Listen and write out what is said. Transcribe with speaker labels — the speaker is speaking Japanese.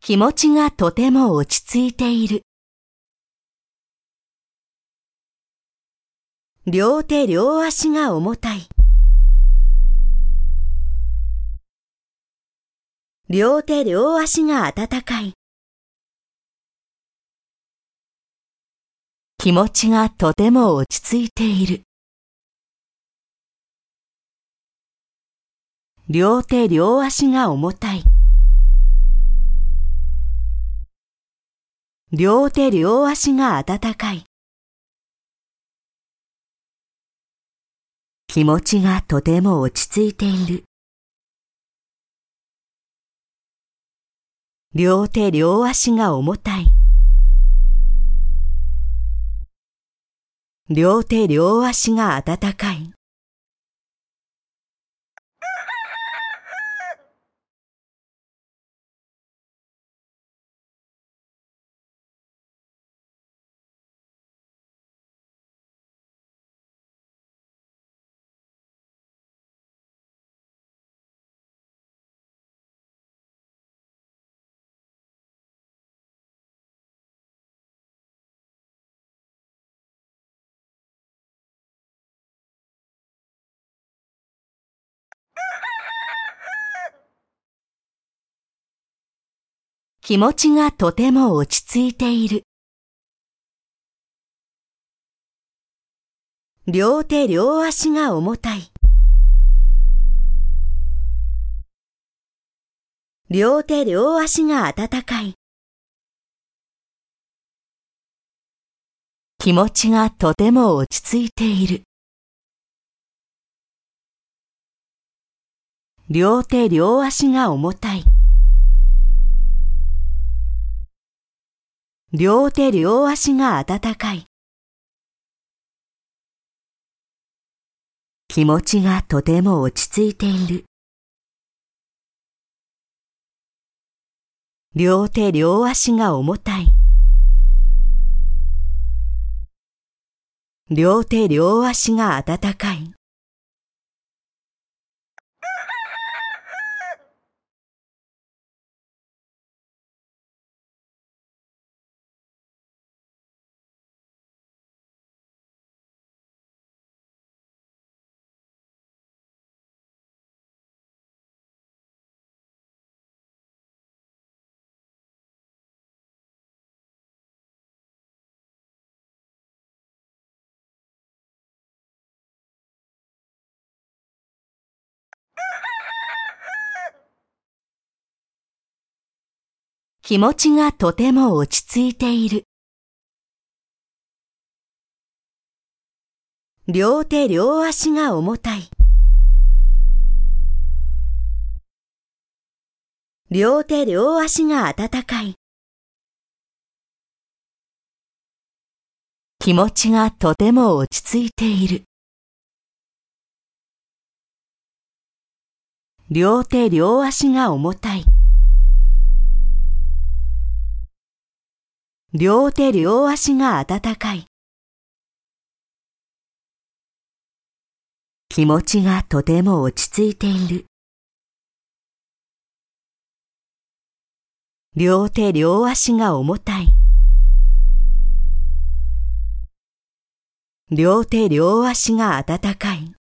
Speaker 1: 気持ちがとても落ち着いている。両手両足が重たい。両手両足が温かい。気持ちがとても落ち着いている。両手両足が重たい。両手両足が温かい。気持ちがとても落ち着いている。両手両足が重たい。両手両足が温かい。気持ちがとても落ち着いている。両手両足が重たい。両手両足が温かい。気持ちがとても落ち着いている。両手両足が重たい。両手両足が温かい。気持ちがとても落ち着いている。両手両足が重たい。両手両足が温かい。気持ちがとても落ち着いている。両手両足が重たい。両手両足が温かい。気持ちがとても落ち着いている。両手両足が重たい。両手両足が温かい。気持ちがとても落ち着いている。両手両足が重たい。両手両足が温かい。